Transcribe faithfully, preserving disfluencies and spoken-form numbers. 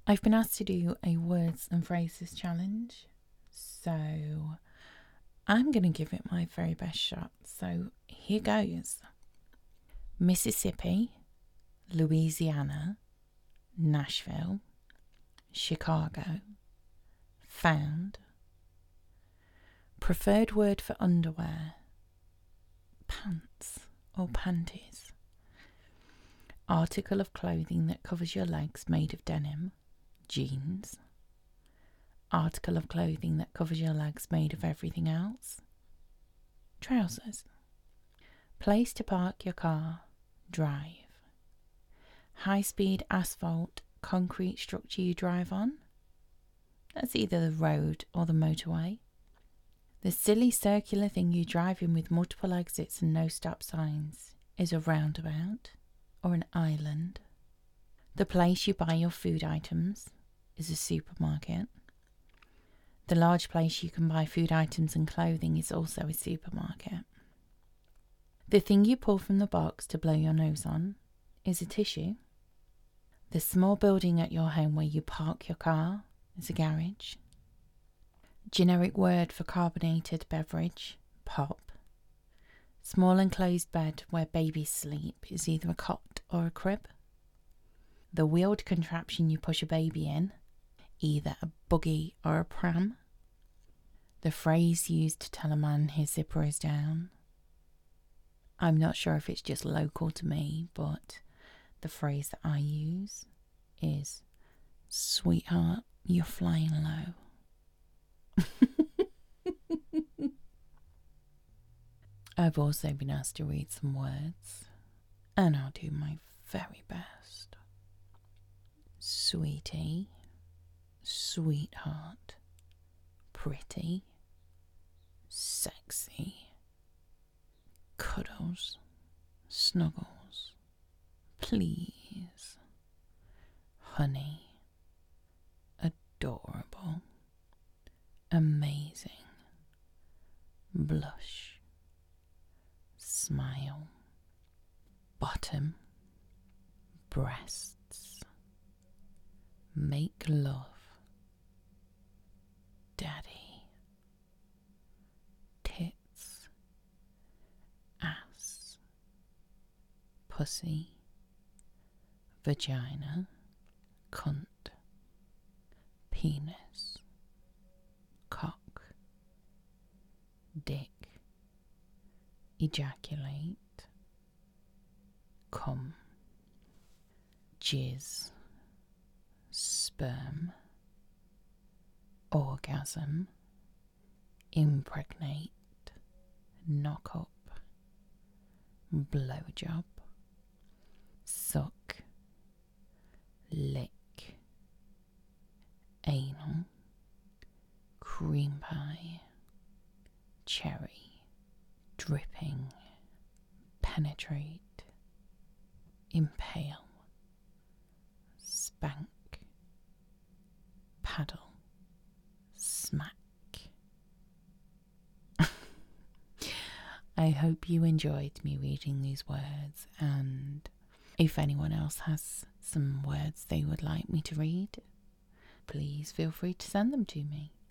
I've been asked to do a words and phrases challenge, so I'm going to give it my very best shot. So here goes. Mississippi, Louisiana, Nashville, Chicago, found. Preferred word for underwear, pants or panties. Article of clothing that covers your legs made of denim, jeans. Article of clothing that covers your legs made of everything else, trousers. Place to park your car, drive. High-speed asphalt, concrete structure you drive on. That's either the road or the motorway. The silly circular thing you drive in with multiple exits and no stop signs is a roundabout or an island. The place you buy your food items is a supermarket. The large place you can buy food items and clothing is also a supermarket. The thing you pull from the box to blow your nose on is a tissue. The small building at your home where you park your car is a garage. Generic word for carbonated beverage, pop. Small enclosed bed where babies sleep is either a cot or a crib. The wheeled contraption you push a baby in, either a buggy or a pram. The phrase used to tell a man his zipper is down. I'm not sure if it's just local to me, but the phrase that I use is, sweetheart, you're flying low. I've also been asked to read some words, and I'll do my very best. Sweetie, sweetheart, pretty, sexy, cuddles, snuggles, please, honey, adorable, amazing, blush, smile, bottom, breasts, make love, daddy, tits, ass, pussy, vagina, cunt, penis, cock, dick, ejaculate, cum, jizz, sperm, orgasm, impregnate, knock up, blowjob, suck, lick, anal, cream pie, cherry, dripping, penetrate, impale, spank, paddle, smack. I hope you enjoyed me reading these words, and if anyone else has some words they would like me to read, please feel free to send them to me.